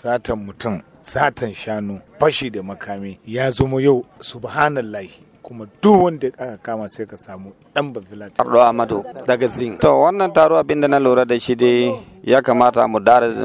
satan mutum, satan shanu, fashi da makami ya zama yau subhanallahi. Kuma duk wanda aka kama sai ka samu dan bafilata. Ardo Amadu daga Zing. To wannan taro abin da na lura da shi dai ya kamata mu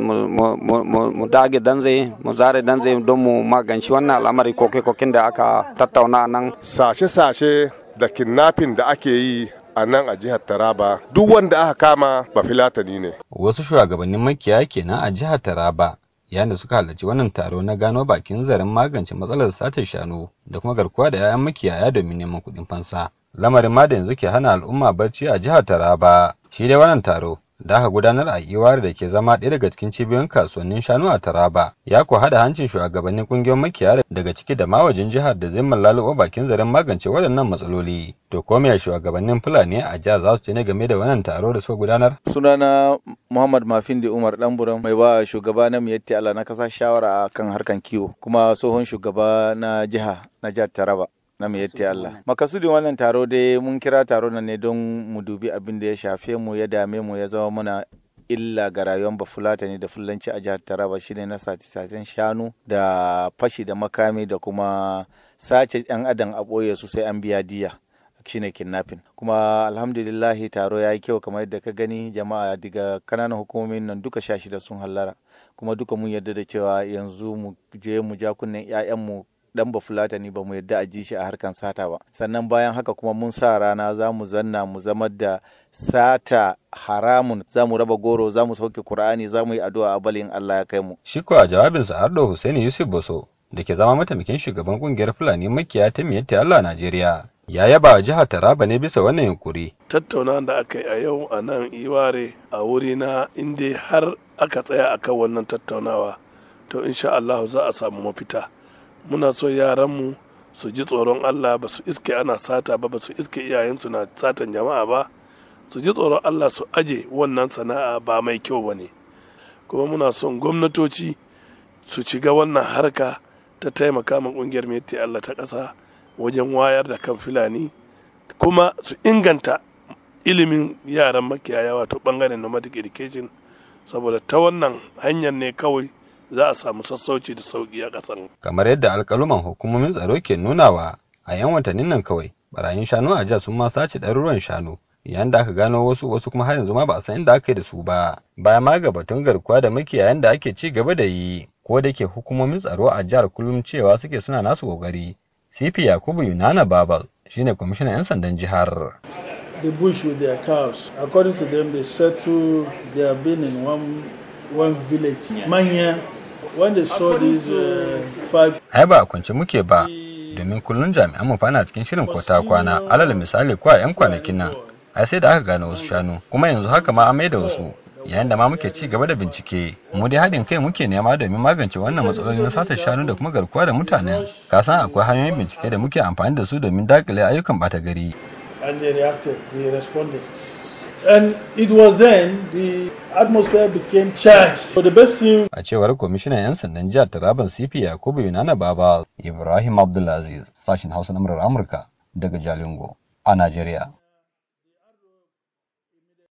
dage danze mu zare danze don mu magance wannan al'amari koke-koken da aka tattauna nan. Sashe-sashe da kidnapping da ake yi a nan a jihar Taraba duk wanda aka kama bafilatani ne. Wasu shugabannin makiyaya kenan a jihar Taraba yayin da suka halarci wannan taro na gano bakin zaren magance matsalar sace shanu da kuma garkuwa da 'ya'yan makiyaya domin neman kuɗin fansa. Lamarin ma da yanzu ke hana al'umma barci a jihar Taraba. Shi dai wannan taro da aka gudanar a Iware da ke zama ɗaya daga cikin cibiyoyin kasuwannin shanu a Taraba ya ko hada hancin shugabannin kungiyoyin makiyaya daga ciki da ma wajen jihar da zai lalubo bakin zaren magance waɗannan matsaloli. To ko me shugabannin Fulani a jihar za su ce ne game da wannan taro da suka gudanar? Sunana Muhammad Mafindi Umar Danburam, mai ba shugaba na Miyatti Allah na kasa shawara kan harkan kiwo, kuma tsohon shugaba na jihar Taraba na Miyatti Allah. Makasudin wannan taro dai mun kira taro nan ne don mu dubi abin da ya shafe mu, ya dame mu, ya zama mana illa ga rayuwar Bafulatani da Fulanci a jihar Taraba, shine na sace-sacen shanu da fashi da makami da kuma sace 'yan adam a ɓoye su sai an biya diya. Shine kidnapping. Kuma alhamdulillahi taro ya yi kyau kamar yadda ka gani, jama'a daga kananan hukumomin nan duka 16 sun hallara, kuma duka mun yarda da cewa yanzu mu je mu ja kunnen 'ya'yanmu dan Bafulatani ba mu yadda a ji shi a harkan sata ba. Sannan bayan haka kuma mun sa rana za mu zanna mu zama da sata haramun, za mu raba goro, za mu sauke Kur'ani, za mu yi addu'a a balin Allah ya kai mu. Shi ko a jawabinsa Ardo Hussaini Yusuf Boso da ke zama mataimakin shugaban kungiyar Fulani makiyaya ta Miyatti Allah Najeriya ya yaba wa jihar Taraba ne bisa wannan yunkuri. Tattaunawa da aka yi a yau a nan Iware a wuri na inda har aka tsaya akan wannan tattaunawa, to insha Allah za a samu mafita. Muna so yaranmu su ji tsoron Allah, ba su iske ana sata ba su iske iyayensu na satan jama'a ba, su ji tsoron Allah su aje wannan sana'a ba mai kyau ba ne. Kuma muna son gwamnatoci su shiga wannan harka ta taimaka ma ƙungiyar Miyatti Allah ta ƙasa wajen wayar da kan Fulani, kuma su inganta ilimin yaran makiyaya wato ɓangaren nomadic education, saboda ta wannan hanyar ne kawai za a samu sassauci da sauki a ƙasar. Kamar yadda alƙaluman hukumomin tsaro ke nunawa, a 'yan watannin nan kawai barayin shanu a jihar sun ma sace ɗaruruwan shanu, yayin da aka gano wasu kuma har yanzu ma ba a san inda aka yi da su ba. Bayan ma ga batun garkuwa da makiyayan da ake ci gaba da yi, ko da ke hukumomin tsaro a jihar kullum cewa suke suna nasu kokari. CP Yakubu Yunana Babal shine kwamishinan 'yan sandan jihar. The bush with their cows. According to them, they settle. They have been in one village. Manya. When they saw these five. Ai ba a kwance muke ba, domin kullun jami'an mu fana cikin shirin kota kwana. Alal misali ko a 'yan kwanakin nan, ai sai da aka gano wasu shanu, kuma yanzu haka ma an maida wasu. Yayin da ma muke ci gaba da bincike, mu dai haɗin kai muke nema domin magance wannan matsaloli na satar shanu da kuma garkuwa da mutanen. Ka san akwai hanyoyin bincike da muke amfani da su domin dakile ayyukan ɓata gari. And they reacted, they responded. And it was then the atmosphere became charged. So the best thing. A cewar kwamishinan 'yan sandan jihar Taraban CP Yakubu Yunana Baba, Ibrahim Abdulaziz, sashin Hausa na Amurka daga Jalingo a Najeriya.